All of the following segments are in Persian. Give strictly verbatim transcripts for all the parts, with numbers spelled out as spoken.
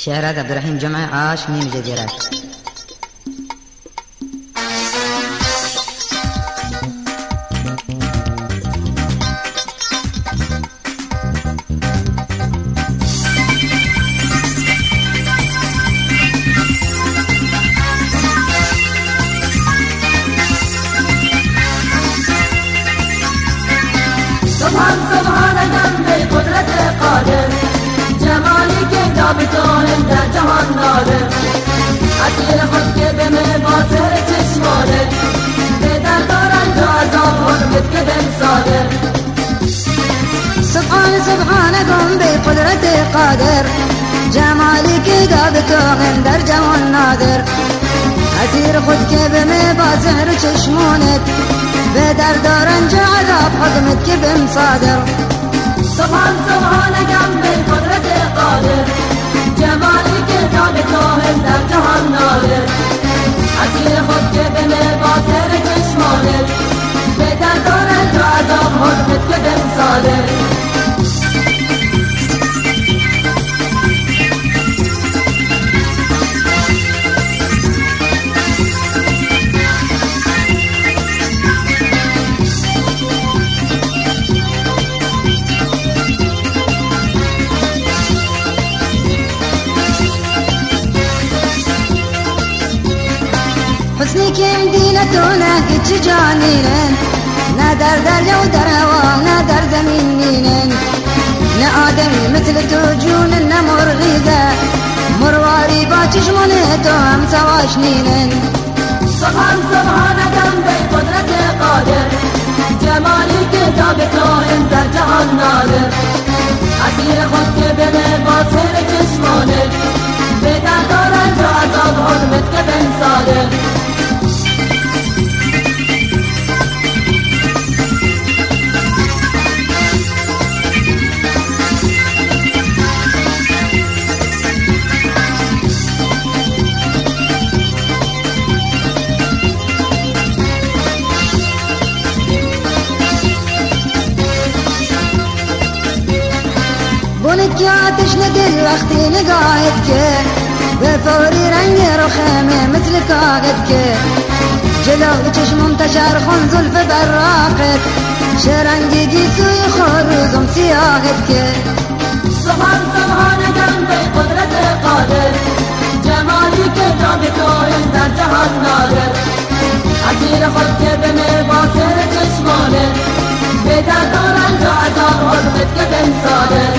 شعرات عبد الرحيم جمعة عاش ميم جزيرات. سبحان سبحان جنب قدرت قادر جمالی که جابتان در جهان داره اسیر خود که به مباصر چشمانه به در دارن جا عذاب حرمت که بمساده. سبحان سبحان جنب قدرت قادر جمالی که جابتان در جهان نادر اسیر خود که به مباصر چشمانه به در دارن جا عذاب حکمت که بمصادر. سبحان سبحان جنب قدرت قادر جمالی که جابتان در جهان نادر اسیر خود که به مباصر چشمانه به در دارن جا عذاب حکمت که بمصادر. حسنی که دینتونه که جانینن نه در دریا و در هوا نه در زمین مینن نه آدمی مثل تو جون نه مرغیده مرواری با چشمونه تو هم سواش نینن. سبحان سبحان جنب قدرت قادر جمالی که جابتان در جهان نادر اسیر خود که به مباصر چشمانه به در دارن جا عذاب حرمت که بمساده. بونت که آتش ندل وقتی نگاهت که به فوری رنگ رخمه مثل کاغد که جلو چشمم تشرخون زلف براقت شرنگی گیسوی خروزم سیاهت که. سبحان سبحان جنب قدرت قادر جمالی که جابتان در جهان نادر اسیر خود که به مباصر چشمانه به در دارن جا عذاب حرمت که بمساده.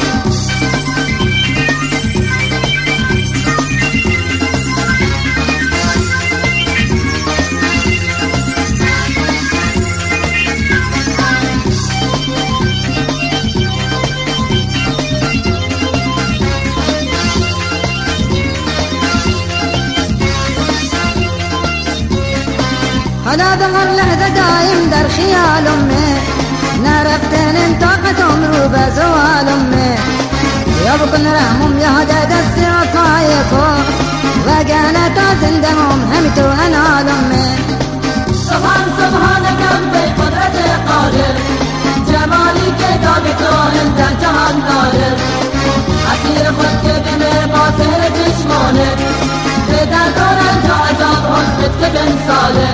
حالا به هر لحظه دایم در خیال امه نرفتن طاقت عمرو به زوال امه یا بکن رحمم یا هده دست عطای کو وگرنه تا زندمم همی تو انال امه. سبحان سبحان جنب قدرت قادر جمالی که جابتان در جهان نادر اسیر خود که به مباصر چشمانه به در دارن جا عذاب حرمت که بمساده.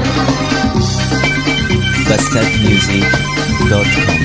بستک میوزیک دات کام.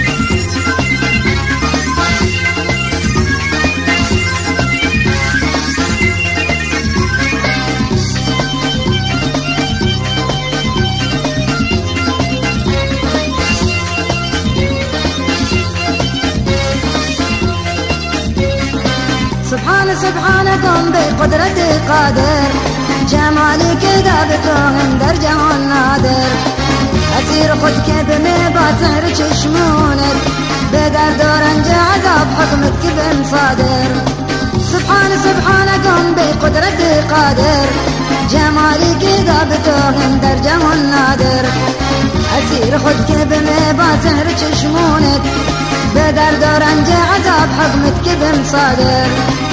سبحان سبحانكم بقدرة قادر جمالي كده بكون در جهان نادر اسیر خود که به مباصر چشمونت به در دارن جا عذاب حکمت که بمصادر. سبحان سبحانكم بقدرة قادر جمالي كده بكون در جهان نادر اسیر خود که به مباصر چشمونت به در دارن جا عذاب حکمت که بمصادر.